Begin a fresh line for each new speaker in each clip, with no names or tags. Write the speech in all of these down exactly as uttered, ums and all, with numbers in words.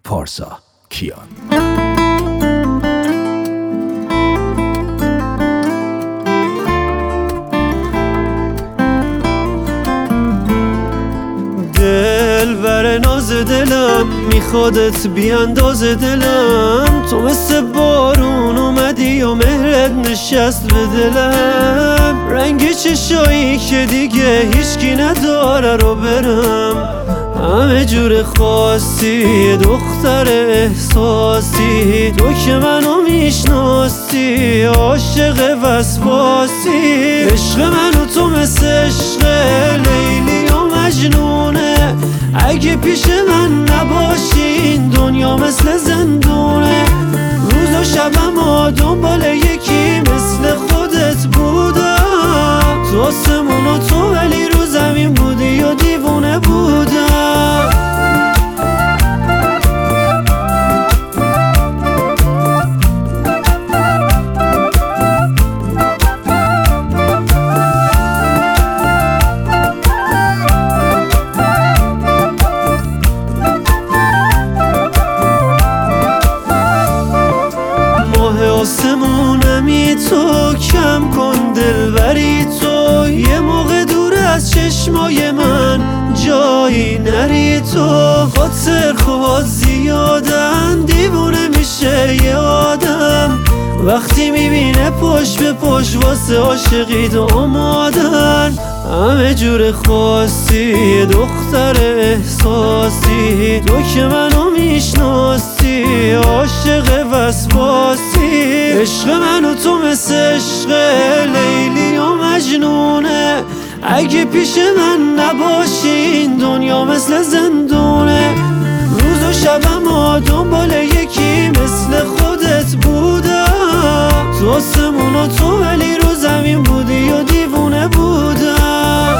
پارسا کیان.
دل بر ناز دلم میخوادت بیانداز دلم، تو مثل بارون اومدی و مهرت نشست به دلم. رنگ چشایی که دیگه هیچکی نداره رو برم، همه جور خاصی دختر احساسی، تو که منو میشناسی عاشق وسواسی. عشق منو تو مثل عشق لیلی و مجنونه، اگه پیش من نباشین دنیا مثل زندونه. روز و شبم ها دنبال یکی مثل خودت بودم، تو آسمون و تو ولی رو زمین بودی و دیوونه بودم. آسمونمی تو، کم کن دلبری تو، یه موقع دور از چشمای من جایی نری تو. خاطر خواد زیادن دیوونه میشه یه آدم، وقتی میبینه پشت به پشت واسه عاشقی تو آمادن. همه جور خاصی دختر احساسی، تو که منو میشناسی عاشق وسواسی. عشق منو تو مثل عشق لیلی و مجنونه، اگه پیش من نباشین دنیا مثل زندونه. روز و شبم ها دنبال یکی مثل خودت بودم، تو آسمون و تو ولی رو زمین بودی و دیوونه بودم.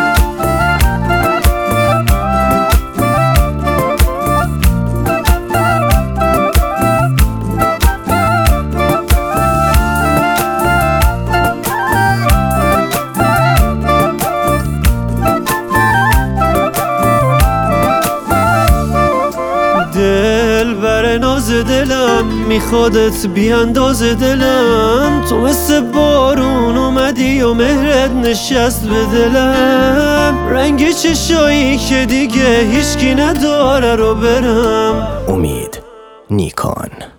دل بر ناز دلم میخوادت بیانداز دلم، تو مثل بارون اومدی و مهرت نشست به دلم. رنگ چشایی که دیگه هیچکی نداره رو برم.
امید نیکان.